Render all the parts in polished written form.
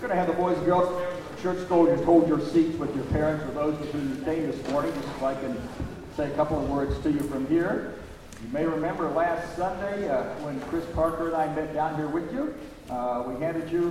We're going to have the boys and girls church soldiers hold your seats with your parents or those with whom you came this morning, just so I can say a couple of words to you from here. You may remember last Sunday when Chris Parker and I met down here with you. We handed you...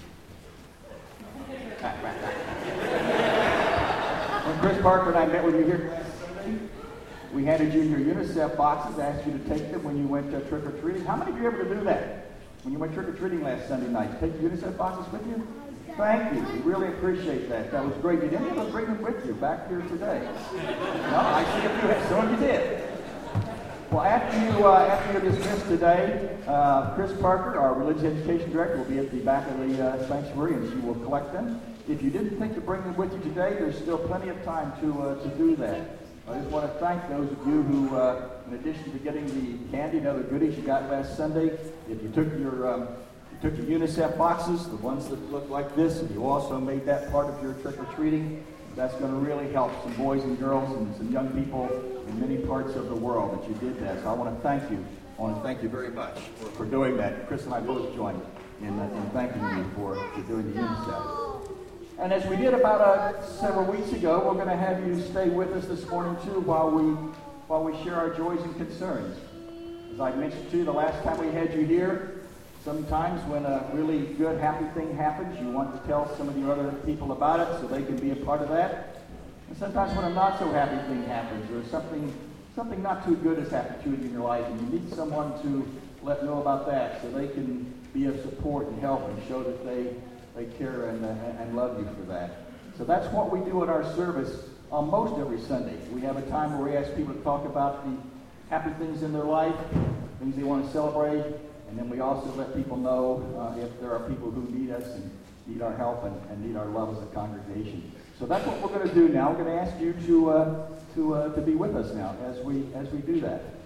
When Chris Parker and I met with you here last Sunday, we handed you your UNICEF boxes, asked you to take them when you went trick-or-treating. How many of you were able to do that when you went trick-or-treating last Sunday night? Take the UNICEF boxes with you? Thank you. We really appreciate that. That was great. Did any of us bring them with you back here today? No, I see a few. Some of you did. Well, after you're dismissed today, Chris Parker, our religious education director, will be at the back of the sanctuary, and she will collect them. If you didn't think to bring them with you today, there's still plenty of time to do that. I just want to thank those of you who, in addition to getting the candy and other goodies you got last Sunday, if you took your UNICEF boxes, the ones that look like this, and you also made that part of your trick-or-treating, that's going to really help some boys and girls and some young people in many parts of the world that you did that. So I want to thank you. I want to thank you very much for doing that. Chris and I both joined in thanking you for doing the UNICEF. And as we did about several weeks ago, we're going to have you stay with us this morning too while we share our joys and concerns. As I mentioned to you the last time we had you here, sometimes when a really good, happy thing happens, you want to tell some of the other people about it so they can be a part of that. And sometimes when a not so happy thing happens or something not too good has happened to you in your life, and you need someone to let know about that so they can be of support and help and show that they care and love you for that. So that's what we do at our service almost every Sunday. We have a time where we ask people to talk about the happy things in their life, things they want to celebrate, and then we also let people know if there are people who need us and need our help and need our love as a congregation. So that's what we're going to do now. We're going to ask you to be with us now as we do that.